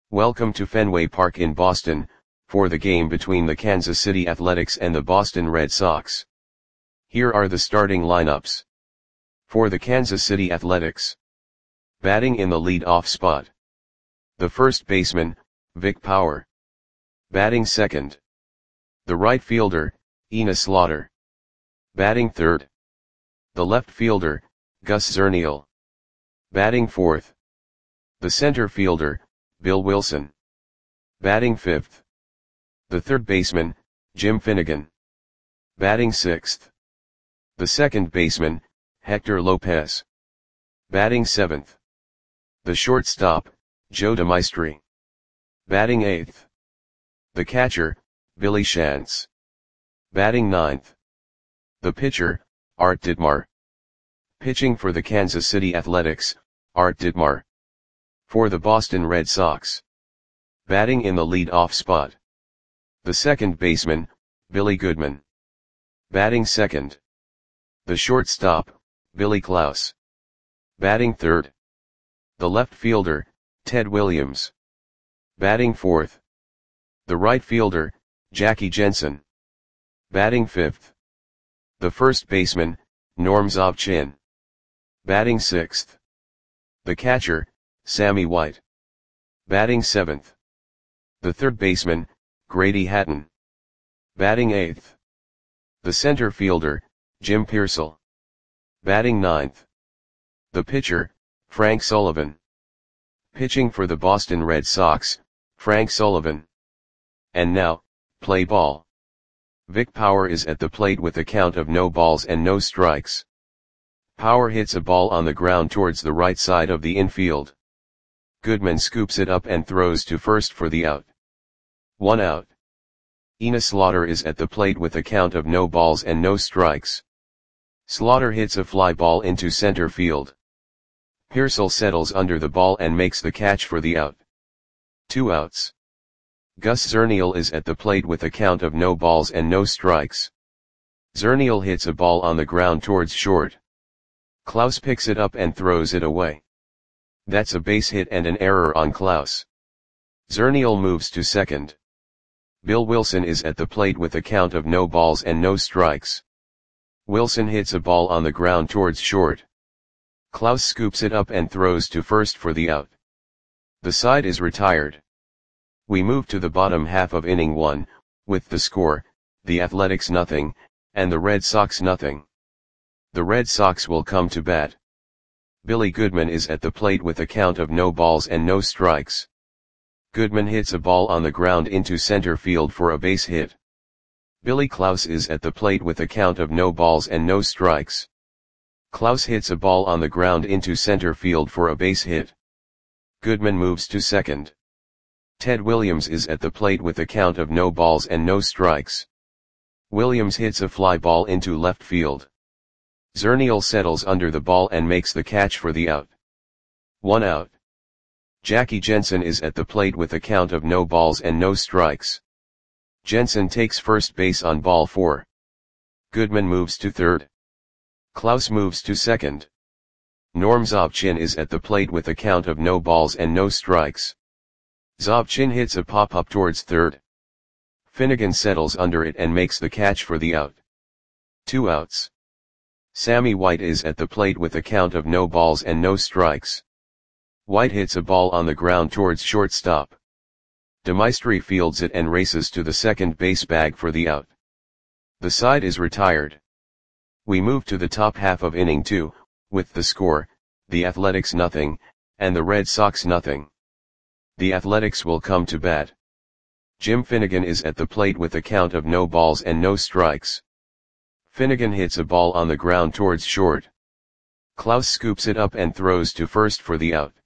Welcome to Fenway Park in Boston, for the game between the Kansas City Athletics and the Boston Red Sox. Here are the starting lineups. For the Kansas City Athletics. Batting in the lead-off spot. The first baseman, Vic Power. Batting second. The right fielder, Enos Slaughter. Batting third. The left fielder, Gus Zernial. Batting fourth. The center fielder, Bill Wilson. Batting fifth. The third baseman, Jim Finnegan. Batting sixth. The second baseman, Hector Lopez. Batting seventh. The shortstop, Joe DeMaestri. Batting eighth. The catcher, Billy Shantz. Batting ninth. The pitcher, Art Ditmar. Pitching for the Kansas City Athletics, Art Ditmar. For the Boston Red Sox. Batting in the lead-off spot. The second baseman, Billy Goodman. Batting second. The shortstop, Billy Klaus. Batting third. The left fielder, Ted Williams. Batting fourth. The right fielder, Jackie Jensen. Batting fifth. The first baseman, Norm Zobchin. Batting sixth. The catcher, Sammy White. Batting seventh. The third baseman, Grady Hatton. Batting eighth. The center fielder, Jim Piersall. Batting ninth. The pitcher, Frank Sullivan. Pitching for the Boston Red Sox, Frank Sullivan. And now, play ball. Vic Power is at the plate with a count of no balls and no strikes. Power hits a ball on the ground towards the right side of the infield. Goodman scoops it up and throws to first for the out. 1 out. Enos Slaughter is at the plate with a count of no balls and no strikes. Slaughter hits a fly ball into center field. Piersall settles under the ball and makes the catch for the out. 2 outs. Gus Zernial is at the plate with a count of no balls and no strikes. Zernial hits a ball on the ground towards short. Klaus picks it up and throws it away. That's a base hit and an error on Klaus. Zernial moves to second. Bill Wilson is at the plate with a count of no balls and no strikes. Wilson hits a ball on the ground towards short. Klaus scoops it up and throws to first for the out. The side is retired. We move to the bottom half of inning 1, with the score, the Athletics 0, and the Red Sox 0. The Red Sox will come to bat. Billy Goodman is at the plate with a count of no balls and no strikes. Goodman hits a ball on the ground into center field for a base hit. Billy Klaus is at the plate with a count of no balls and no strikes. Klaus hits a ball on the ground into center field for a base hit. Goodman moves to second. Ted Williams is at the plate with a count of no balls and no strikes. Williams hits a fly ball into left field. Zernial settles under the ball and makes the catch for the out. 1 out. Jackie Jensen is at the plate with a count of no balls and no strikes. Jensen takes first base on ball 4. Goodman moves to third. Klaus moves to second. Norm Zobchin is at the plate with a count of no balls and no strikes. Zobchin hits a pop-up towards third. Finnegan settles under it and makes the catch for the out. 2 outs. Sammy White is at the plate with a count of no balls and no strikes. White hits a ball on the ground towards shortstop. DeMaestri fields it and races to the second base bag for the out. The side is retired. We move to the top half of inning 2, with the score, the Athletics 0, and the Red Sox 0. The Athletics will come to bat. Jim Finnegan is at the plate with a count of no balls and no strikes. Finnegan hits a ball on the ground towards short. Klaus scoops it up and throws to first for the out.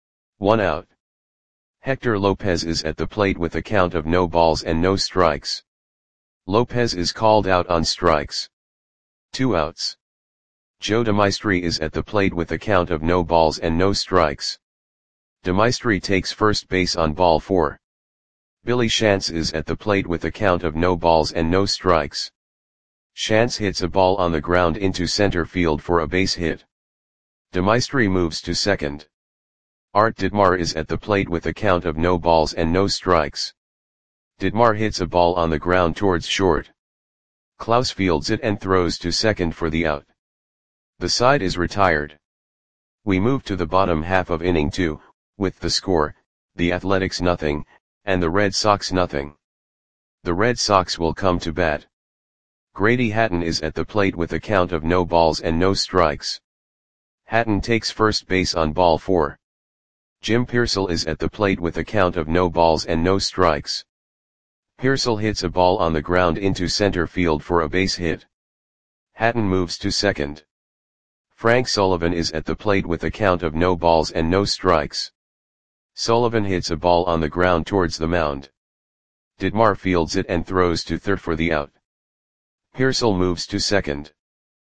1 out. Hector Lopez is at the plate with a count of no balls and no strikes. Lopez is called out on strikes. 2 outs. Joe DeMaestri is at the plate with a count of no balls and no strikes. DeMaestri takes first base on ball 4. Billy Shantz is at the plate with a count of no balls and no strikes. Shantz hits a ball on the ground into center field for a base hit. DeMaestri moves to second. Art Dietmar is at the plate with a count of no balls and no strikes. Dietmar hits a ball on the ground towards short. Klaus fields it and throws to second for the out. The side is retired. We move to the bottom half of inning 2, with the score, the Athletics nothing, and the Red Sox nothing. The Red Sox will come to bat. Grady Hatton is at the plate with a count of no balls and no strikes. Hatton takes first base on ball 4. Jim Pearsall is at the plate with a count of no balls and no strikes. Pearsall hits a ball on the ground into center field for a base hit. Hatton moves to second. Frank Sullivan is at the plate with a count of no balls and no strikes. Sullivan hits a ball on the ground towards the mound. Dietmar fields it and throws to third for the out. Pearsall moves to second.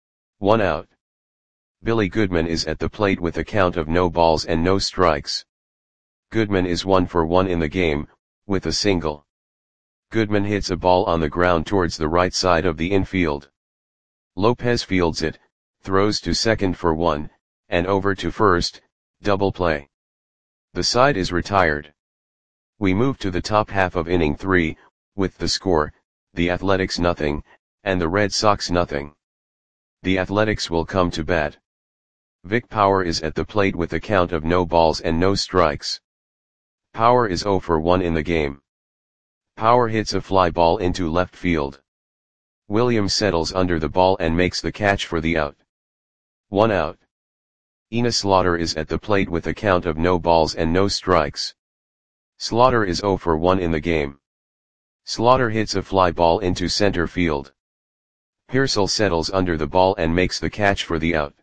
1 out. Billy Goodman is at the plate with a count of no balls and no strikes. Goodman is 1 for 1 in the game, with a single. Goodman hits a ball on the ground towards the right side of the infield. Lopez fields it, throws to second for 1, and over to first, double play. The side is retired. We move to the top half of inning 3, with the score, the Athletics nothing, and the Red Sox nothing. The Athletics will come to bat. Vic Power is at the plate with a count of no balls and no strikes. Power is 0 for 1 in the game. Power hits a fly ball into left field. Williams settles under the ball and makes the catch for the out. 1 out. Enos Slaughter is at the plate with a count of no balls and no strikes. Slaughter is 0 for 1 in the game. Slaughter hits a fly ball into center field. Pearsall settles under the ball and makes the catch for the out.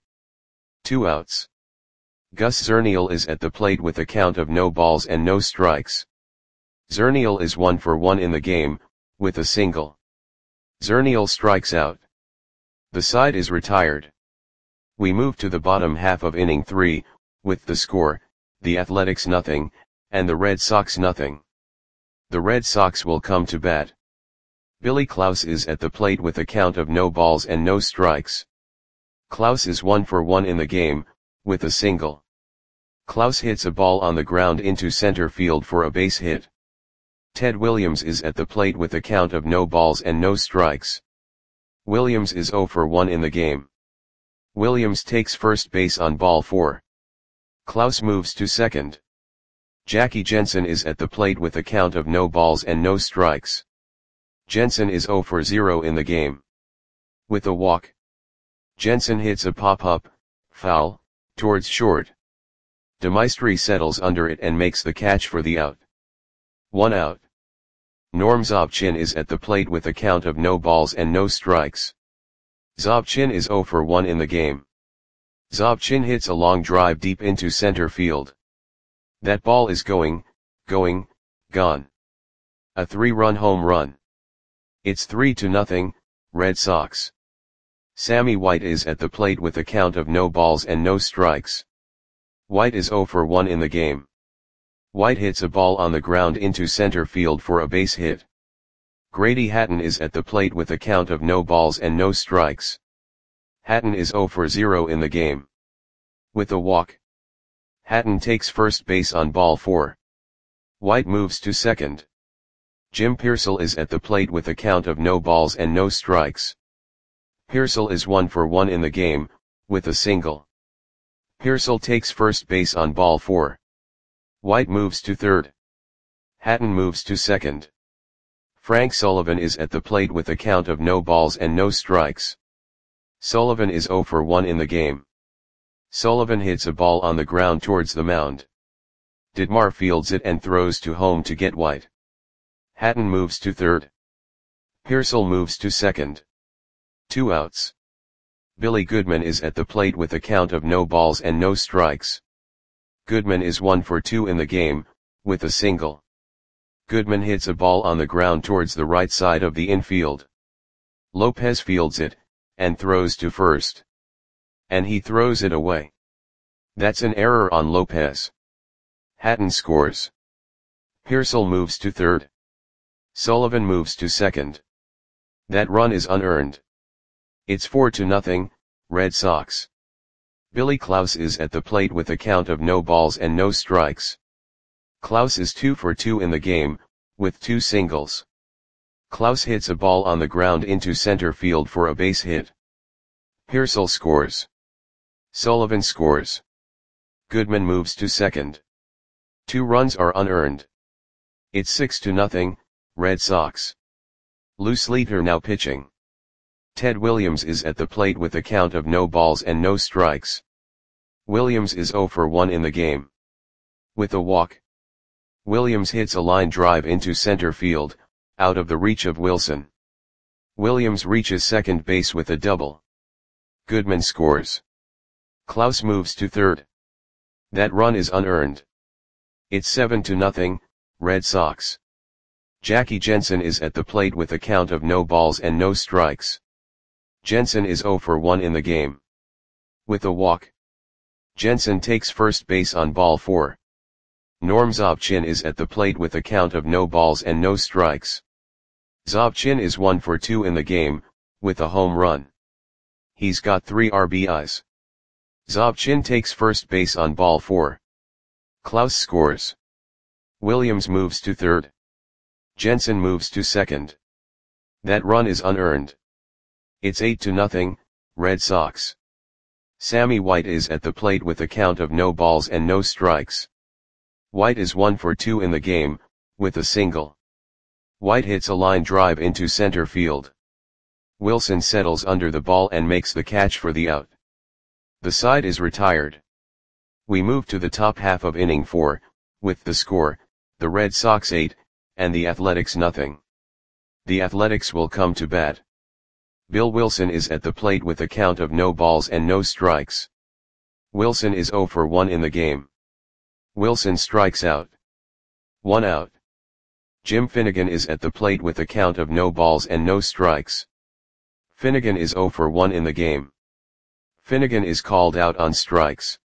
2 outs. Gus Zernial is at the plate with a count of no balls and no strikes. Zernial is 1 for 1 in the game, with a single. Zernial strikes out. The side is retired. We move to the bottom half of inning 3, with the score, the Athletics nothing, and the Red Sox nothing. The Red Sox will come to bat. Billy Klaus is at the plate with a count of no balls and no strikes. Klaus is 1 for 1 in the game, with a single. Klaus hits a ball on the ground into center field for a base hit. Ted Williams is at the plate with a count of no balls and no strikes. Williams is 0 for 1 in the game. Williams takes first base on ball 4. Klaus moves to second. Jackie Jensen is at the plate with a count of no balls and no strikes. Jensen is 0 for 0 in the game. With a walk. Jensen hits a pop-up, foul, towards short. DeMaestri settles under it and makes the catch for the out. 1 out. Norm Zobchin is at the plate with a count of no balls and no strikes. Zobchin is 0 for 1 in the game. Zobchin hits a long drive deep into center field. That ball is gone. A 3-run home run. It's 3-0, Red Sox. Sammy White is at the plate with a count of no balls and no strikes. White is 0 for 1 in the game. White hits a ball on the ground into center field for a base hit. Grady Hatton is at the plate with a count of no balls and no strikes. Hatton is 0 for 0 in the game. With a walk. Hatton takes first base on ball 4. White moves to second. Jim Pearsall is at the plate with a count of no balls and no strikes. Pearsall is 1 for 1 in the game, with a single. Pearsall takes first base on ball 4. White moves to third. Hatton moves to second. Frank Sullivan is at the plate with a count of no balls and no strikes. Sullivan is 0 for 1 in the game. Sullivan hits a ball on the ground towards the mound. Dietmar fields it and throws to home to get White. Hatton moves to third. Pearsall moves to second. 2 outs. Billy Goodman is at the plate with a count of no balls and no strikes. Goodman is 1 for 2 in the game, with a single. Goodman hits a ball on the ground towards the right side of the infield. Lopez fields it, and throws to first. And he throws it away. That's an error on Lopez. Hatton scores. Pearsall moves to third. Sullivan moves to second. That run is unearned. It's 4-0, Red Sox. Billy Klaus is at the plate with a count of no balls and no strikes. Klaus is 2 for 2 in the game, with 2 singles. Klaus hits a ball on the ground into center field for a base hit. Pearsall scores. Sullivan scores. Goodman moves to second. 2 runs are unearned. It's 6-0, Red Sox. Lou Sleeter now pitching. Ted Williams is at the plate with a count of no balls and no strikes. Williams is 0 for 1 in the game. With a walk. Williams hits a line drive into center field, out of the reach of Wilson. Williams reaches second base with a double. Goodman scores. Klaus moves to third. That run is unearned. It's 7-0, Red Sox. Jackie Jensen is at the plate with a count of no balls and no strikes. Jensen is 0 for 1 in the game. With a walk. Jensen takes first base on ball 4. Norm Zobchin is at the plate with a count of no balls and no strikes. Zobchin is 1 for 2 in the game, with a home run. He's got 3 RBIs. Zobchin takes first base on ball 4. Klaus scores. Williams moves to third. Jensen moves to second. That run is unearned. It's 8-0, Red Sox. Sammy White is at the plate with a count of no balls and no strikes. White is 1 for 2 in the game, with a single. White hits a line drive into center field. Wilson settles under the ball and makes the catch for the out. The side is retired. We move to the top half of inning 4, with the score, the Red Sox 8, and the Athletics nothing. The Athletics will come to bat. Bill Wilson is at the plate with a count of no balls and no strikes. Wilson is 0 for 1 in the game. Wilson strikes out. 1 out. Jim Finnegan is at the plate with a count of no balls and no strikes. Finnegan is 0 for 1 in the game. Finnegan is called out on strikes.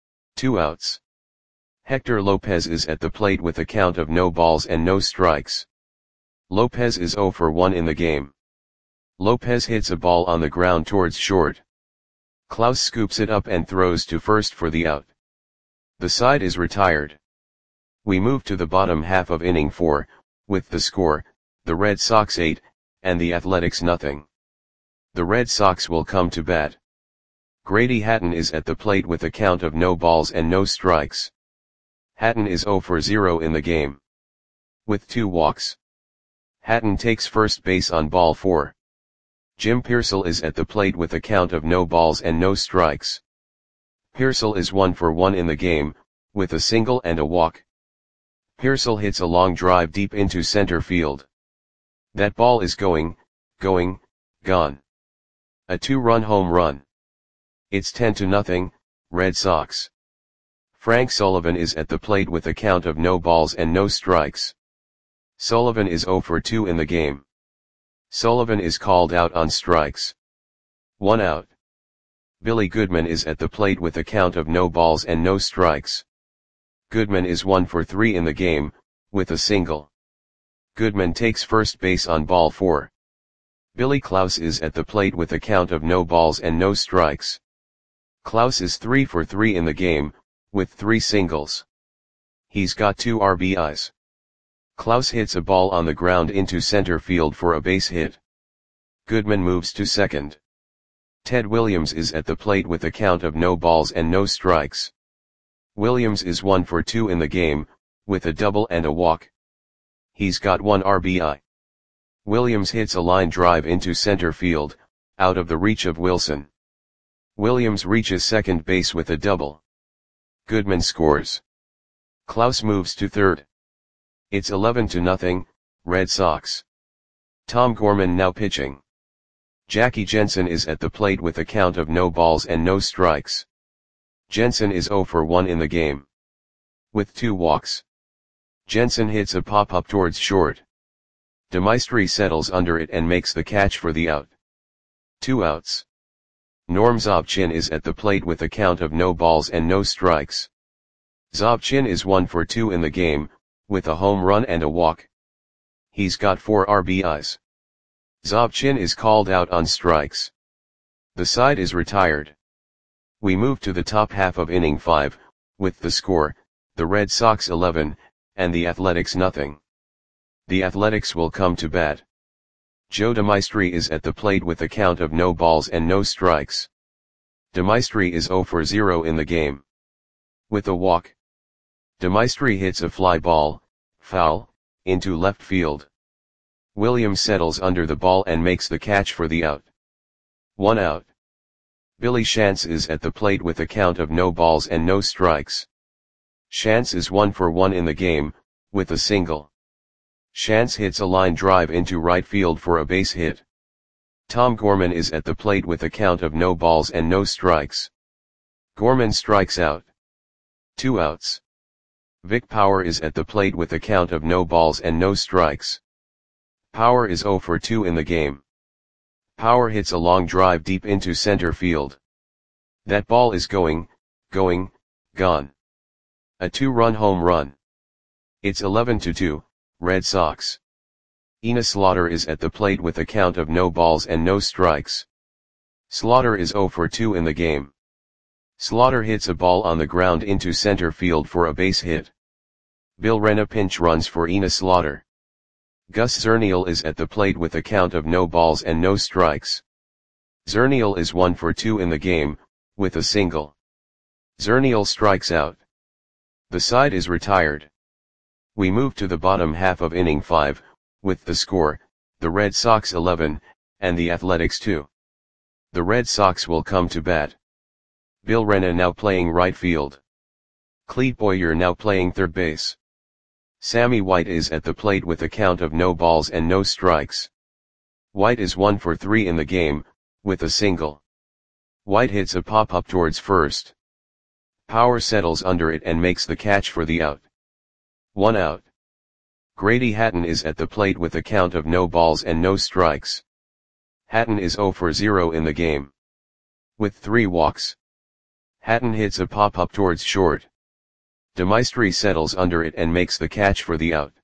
2 outs. Hector Lopez is at the plate with a count of no balls and no strikes. Lopez is 0 for 1 in the game. Lopez hits a ball on the ground towards short. Klaus scoops it up and throws to first for the out. The side is retired. We move to the bottom half of inning 4, with the score, the Red Sox 8, and the Athletics nothing. The Red Sox will come to bat. Grady Hatton is at the plate with a count of no balls and no strikes. Hatton is 0 for 0 in the game. With 2 walks. Hatton takes first base on ball 4. Jim Pearsall is at the plate with a count of no balls and no strikes. Pearsall is 1 for 1 in the game, with a single and a walk. Pearsall hits a long drive deep into center field. That ball is gone. A 2-run home run. It's 10-0, Red Sox. Frank Sullivan is at the plate with a count of no balls and no strikes. Sullivan is 0 for 2 in the game. Sullivan is called out on strikes. 1 out. Billy Goodman is at the plate with a count of no balls and no strikes. Goodman is 1 for 3 in the game, with a single. Goodman takes first base on ball 4. Billy Klaus is at the plate with a count of no balls and no strikes. Klaus is 3 for 3 in the game, with 3 singles. He's got 2 RBIs. Klaus hits a ball on the ground into center field for a base hit. Goodman moves to second. Ted Williams is at the plate with a count of no balls and no strikes. Williams is 1 for 2 in the game, with a double and a walk. He's got 1 RBI. Williams hits a line drive into center field, out of the reach of Wilson. Williams reaches second base with a double. Goodman scores. Klaus moves to third. It's 11-0, Red Sox. Tom Gorman now pitching. Jackie Jensen is at the plate with a count of no balls and no strikes. Jensen is 0 for 1 in the game. With 2 walks. Jensen hits a pop-up towards short. DeMaestri settles under it and makes the catch for the out. 2 outs. Norm Zobchin is at the plate with a count of no balls and no strikes. Zobchin is 1 for 2 in the game, with a home run and a walk. He's got 4 RBIs. Zobchin is called out on strikes. The side is retired. We move to the top half of inning 5, with the score, the Red Sox 11, and the Athletics nothing. The Athletics will come to bat. Joe DeMaestri is at the plate with a count of no balls and no strikes. DeMaestri is 0 for 0 in the game. With a walk, DeMaestri hits a fly ball, foul, into left field. Williams settles under the ball and makes the catch for the out. 1 out. Billy Shantz is at the plate with a count of no balls and no strikes. Shantz is 1 for 1 in the game, with a single. Shantz hits a line drive into right field for a base hit. Tom Gorman is at the plate with a count of no balls and no strikes. Gorman strikes out. 2 outs. Vic Power is at the plate with a count of no balls and no strikes. Power is 0 for 2 in the game. Power hits a long drive deep into center field. That ball is gone. A 2-run home run. It's 11-2, Red Sox. Enos Slaughter is at the plate with a count of no balls and no strikes. Slaughter is 0 for 2 in the game. Slaughter hits a ball on the ground into center field for a base hit. Bill Rena pinch runs for Enos Slaughter. Gus Zernial is at the plate with a count of no balls and no strikes. Zernial is 1 for 2 in the game, with a single. Zernial strikes out. The side is retired. We move to the bottom half of inning 5, with the score, the Red Sox 11, and the Athletics 2. The Red Sox will come to bat. Bill Rena now playing right field. Clete Boyer now playing third base. Sammy White is at the plate with a count of no balls and no strikes. White is 1 for 3 in the game, with a single. White hits a pop-up towards first. Power settles under it and makes the catch for the out. 1 out. Grady Hatton is at the plate with a count of no balls and no strikes. Hatton is 0 for 0 in the game. With 3 walks. Hatton hits a pop-up towards short. DeMaestri settles under it and makes the catch for the out.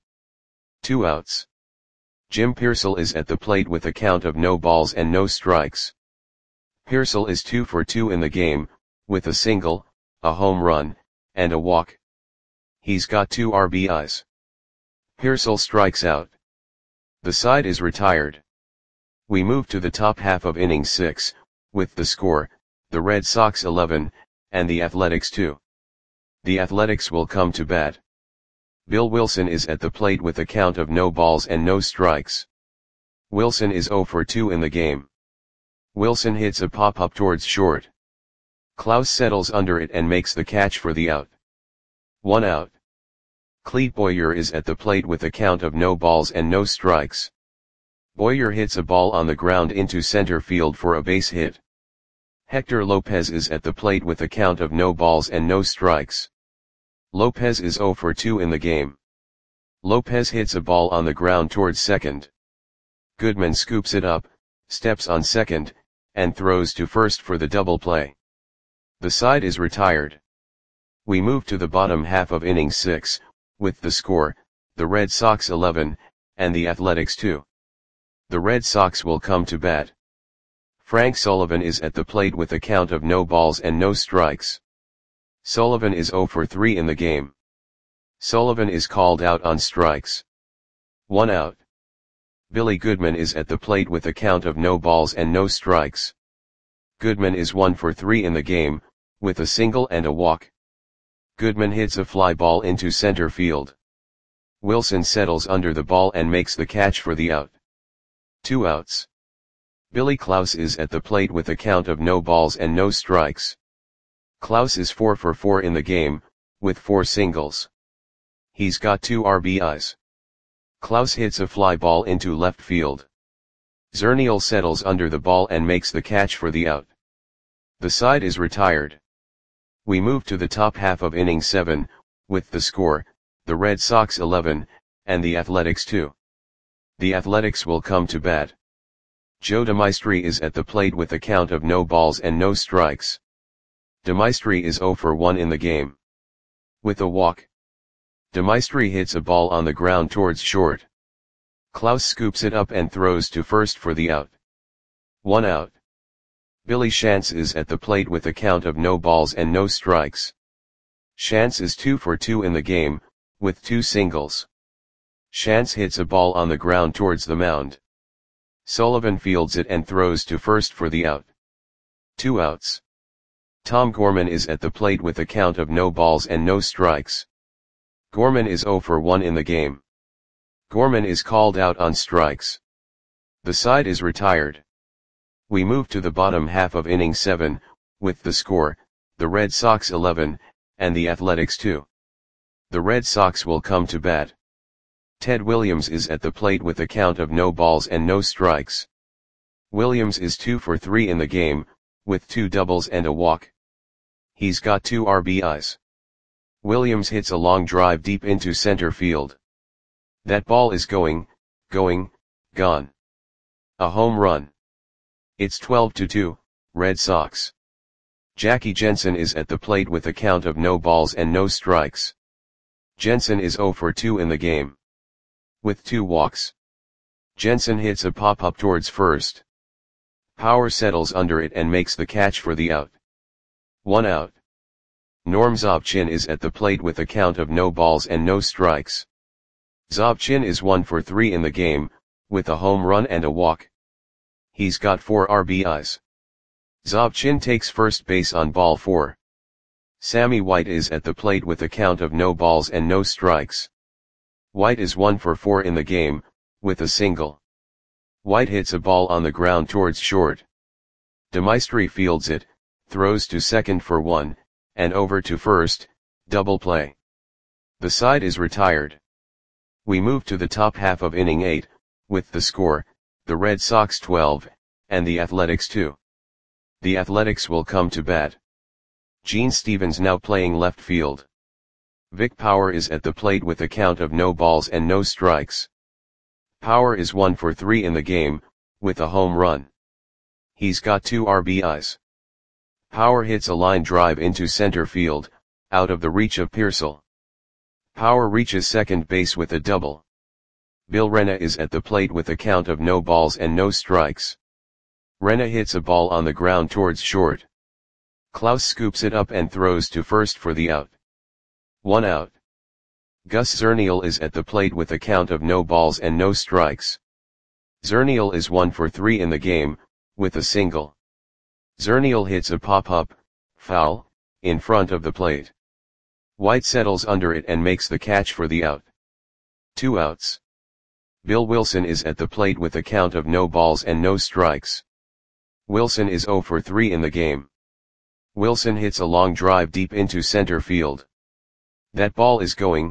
2 outs. Jim Piersall is at the plate with a count of no balls and no strikes. Piersall is 2 for 2 in the game, with a single, a home run, and a walk. He's got 2 RBIs. Piersall strikes out. The side is retired. We move to the top half of inning 6, with the score, the Red Sox 11, and the Athletics 2. The Athletics will come to bat. Bill Wilson is at the plate with a count of no balls and no strikes. Wilson is 0 for 2 in the game. Wilson hits a pop-up towards short. Klaus settles under it and makes the catch for the out. 1 out. Clete Boyer is at the plate with a count of no balls and no strikes. Boyer hits a ball on the ground into center field for a base hit. Hector Lopez is at the plate with a count of no balls and no strikes. Lopez is 0 for 2 in the game. Lopez hits a ball on the ground towards second. Goodman scoops it up, steps on second, and throws to first for the double play. The side is retired. We move to the bottom half of inning 6, with the score, the Red Sox 11, and the Athletics 2. The Red Sox will come to bat. Frank Sullivan is at the plate with a count of no balls and no strikes. Sullivan is 0 for 3 in the game. Sullivan is called out on strikes. 1 out. Billy Goodman is at the plate with a count of no balls and no strikes. Goodman is 1 for 3 in the game, with a single and a walk. Goodman hits a fly ball into center field. Wilson settles under the ball and makes the catch for the out. 2 outs. Billy Klaus is at the plate with a count of no balls and no strikes. Klaus is 4 for 4 in the game, with 4 singles. He's got 2 RBIs. Klaus hits a fly ball into left field. Zernial settles under the ball and makes the catch for the out. The side is retired. We move to the top half of inning 7, with the score, the Red Sox 11, and the Athletics 2. The Athletics will come to bat. Joe DeMaestri is at the plate with a count of no balls and no strikes. DeMaestri is 0 for 1 in the game. With a walk. DeMaestri hits a ball on the ground towards short. Klaus scoops it up and throws to first for the out. 1 out. Billy Shantz is at the plate with a count of no balls and no strikes. Shantz is 2 for 2 in the game, with 2 singles. Shantz hits a ball on the ground towards the mound. Sullivan fields it and throws to first for the out. 2 outs. Tom Gorman is at the plate with a count of no balls and no strikes. Gorman is 0 for 1 in the game. Gorman is called out on strikes. The side is retired. We move to the bottom half of inning 7, with the score, the Red Sox 11, and the Athletics 2. The Red Sox will come to bat. Ted Williams is at the plate with a count of no balls and no strikes. Williams is 2 for 3 in the game, with 2 doubles and a walk. He's got 2 RBIs. Williams hits a long drive deep into center field. That ball is going, gone. A home run. It's 12-2, Red Sox. Jackie Jensen is at the plate with a count of no balls and no strikes. Jensen is 0 for 2 in the game. With 2 walks. Jensen hits a pop-up towards first. Power settles under it and makes the catch for the out. 1 out. Norm Zobchin is at the plate with a count of no balls and no strikes. Zobchin is 1 for 3 in the game, with a home run and a walk. He's got 4 RBIs. Zobchin takes first base on ball 4. Sammy White is at the plate with a count of no balls and no strikes. White is 1 for 4 in the game, with a single. White hits a ball on the ground towards short. DeMaestri fields it, throws to second for 1, and over to first, double play. The side is retired. We move to the top half of inning 8, with the score, the Red Sox 12, and the Athletics 2. The Athletics will come to bat. Gene Stevens now playing left field. Vic Power is at the plate with a count of no balls and no strikes. Power is 1 for 3 in the game, with a home run. He's got 2 RBIs. Power hits a line drive into center field, out of the reach of Pearsall. Power reaches second base with a double. Bill Renna is at the plate with a count of no balls and no strikes. Renna hits a ball on the ground towards short. Klaus scoops it up and throws to first for the out. 1 out. Gus Zernial is at the plate with a count of no balls and no strikes. Zernial is 1 for 3 in the game, with a single. Zernial hits a pop-up, foul, in front of the plate. White settles under it and makes the catch for the out. 2 outs. Bill Wilson is at the plate with a count of no balls and no strikes. Wilson is 0 for 3 in the game. Wilson hits a long drive deep into center field. That ball is going,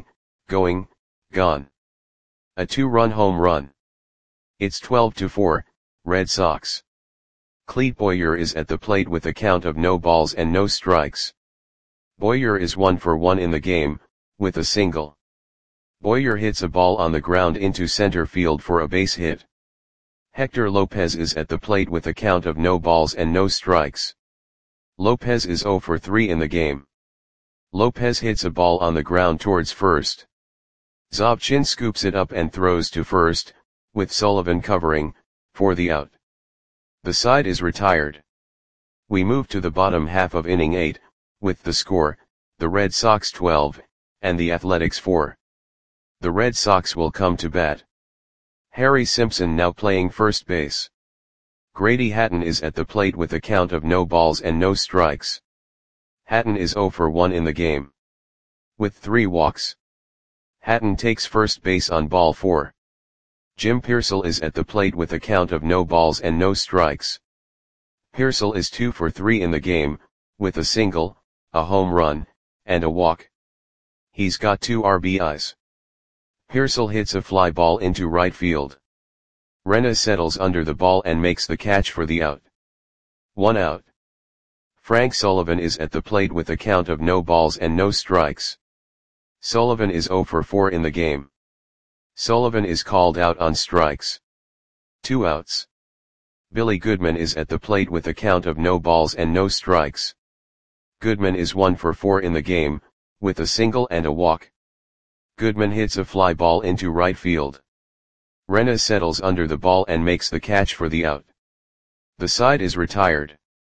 gone. A 2-run home run. It's 12-4, Red Sox. Clete Boyer is at the plate with a count of no balls and no strikes. Boyer is 1 for 1 in the game, with a single. Boyer hits a ball on the ground into center field for a base hit. Hector Lopez is at the plate with a count of no balls and no strikes. Lopez is 0 for 3 in the game. Lopez hits a ball on the ground towards first. Zobchin scoops it up and throws to first, with Sullivan covering, for the out. The side is retired. We move to the bottom half of inning 8, with the score, the Red Sox 12, and the Athletics 4. The Red Sox will come to bat. Harry Simpson now playing first base. Grady Hatton is at the plate with a count of no balls and no strikes. Hatton is 0 for 1 in the game. With 3 walks. Hatton takes first base on ball 4. Jim Pearsall is at the plate with a count of no balls and no strikes. Pearsall is 2 for 3 in the game, with a single, a home run, and a walk. He's got 2 RBIs. Pearsall hits a fly ball into right field. Renna settles under the ball and makes the catch for the out. 1 out. Frank Sullivan is at the plate with a count of no balls and no strikes. Sullivan is 0 for 4 in the game. Sullivan is called out on strikes. 2 outs. Billy Goodman is at the plate with a count of no balls and no strikes. Goodman is 1 for 4 in the game, with a single and a walk. Goodman hits a fly ball into right field. Renna settles under the ball and makes the catch for the out. The side is retired.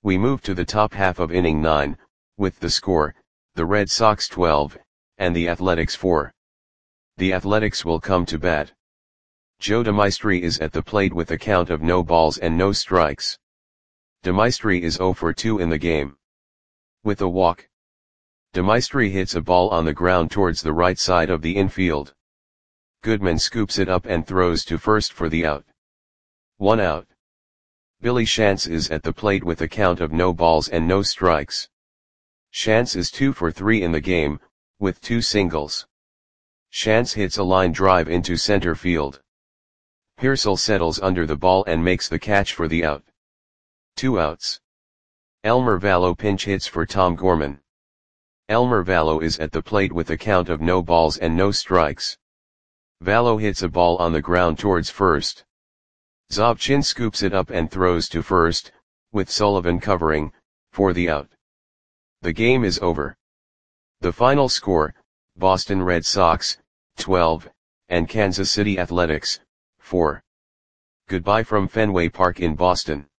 We move to the top half of inning 9, with the score, the Red Sox 12, and the Athletics 4. The Athletics will come to bat. Joe DeMaestri is at the plate with a count of no balls and no strikes. DeMaestri is 0 for 2 in the game. With a walk, DeMaestri hits a ball on the ground towards the right side of the infield. Goodman scoops it up and throws to first for the out. 1 out. Billy Shantz is at the plate with a count of no balls and no strikes. Shantz is 2 for 3 in the game, with 2 singles. Shantz hits a line drive into center field. Pearsall settles under the ball and makes the catch for the out. 2 outs. Elmer Valo pinch hits for Tom Gorman. Elmer Valo is at the plate with a count of no balls and no strikes. Valo hits a ball on the ground towards first. Zobchin scoops it up and throws to first, with Sullivan covering, for the out. The game is over. The final score, Boston Red Sox, 12, and Kansas City Athletics, 4. Goodbye from Fenway Park in Boston.